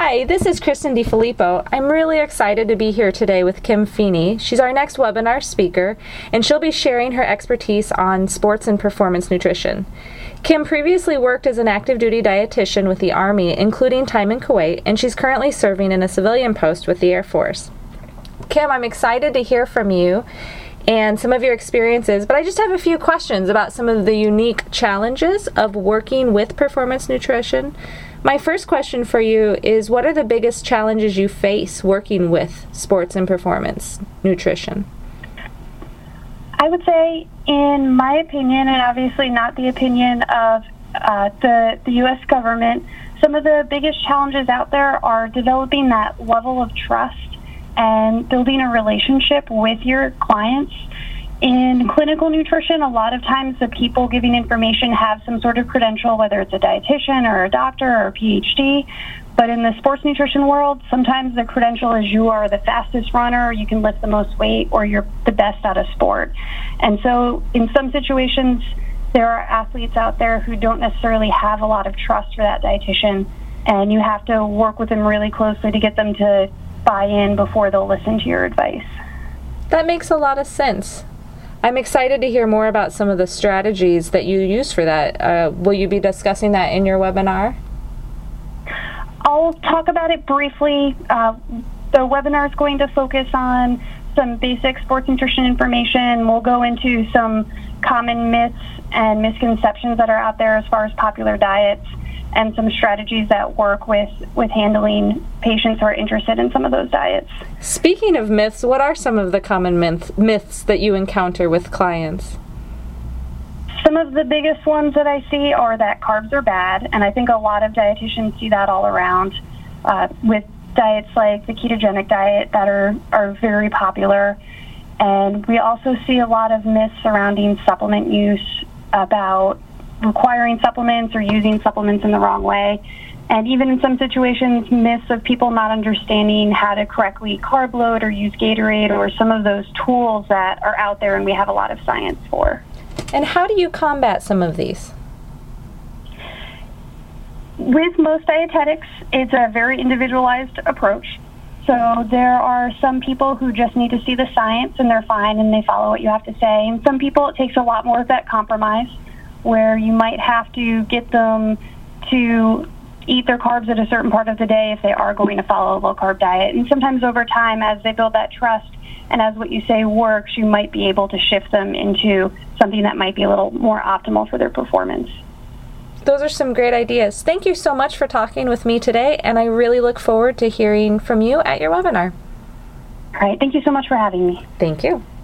Hi, this is Kristen DiFilippo. I'm really excited to be here today with Kim Feeney. She's our next webinar speaker, and she'll be sharing her expertise on sports and performance nutrition. Kim previously worked as an active duty dietitian with the Army, including time in Kuwait, and she's currently serving in a civilian post with the Air Force. Kim, I'm excited to hear from you and some of your experiences, but I just have a few questions about some of the unique challenges of working with performance nutrition. My first question for you is, what are the biggest challenges you face working with sports and performance nutrition? I would say, in my opinion, and obviously not the opinion of the U.S. government, some of the biggest challenges out there are developing that level of trust and building a relationship with your clients. In clinical nutrition, a lot of times the people giving information have some sort of credential, whether it's a dietitian or a doctor or a PhD. But in the sports nutrition world, sometimes the credential is you are the fastest runner, you can lift the most weight, or you're the best at a sport. And so in some situations, there are athletes out there who don't necessarily have a lot of trust for that dietitian, and you have to work with them really closely to get them to buy in before they'll listen to your advice. That makes a lot of sense. I'm excited to hear more about some of the strategies that you use for that. Will you be discussing that in your webinar? I'll talk about it briefly. The webinar is going to focus on some basic sports nutrition information. We'll go into some common myths and misconceptions that are out there as far as popular diets, and some strategies that work with handling patients who are interested in some of those diets. Speaking of myths, what are some of the common myths that you encounter with clients? Some of the biggest ones that I see are that carbs are bad, and I think a lot of dietitians see that all around with diets like the ketogenic diet that are very popular. And we also see a lot of myths surrounding supplement use, about requiring supplements or using supplements in the wrong way. And even in some situations, myths of people not understanding how to correctly carb load or use Gatorade or some of those tools that are out there and we have a lot of science for. And how do you combat some of these? With most dietetics, it's a very individualized approach. So there are some people who just need to see the science and they're fine and they follow what you have to say. And some people, it takes a lot more of that compromise, where you might have to get them to eat their carbs at a certain part of the day if they are going to follow a low-carb diet. And sometimes over time, as they build that trust and as what you say works, you might be able to shift them into something that might be a little more optimal for their performance. Those are some great ideas. Thank you so much for talking with me today, and I really look forward to hearing from you at your webinar. All right. Thank you so much for having me. Thank you.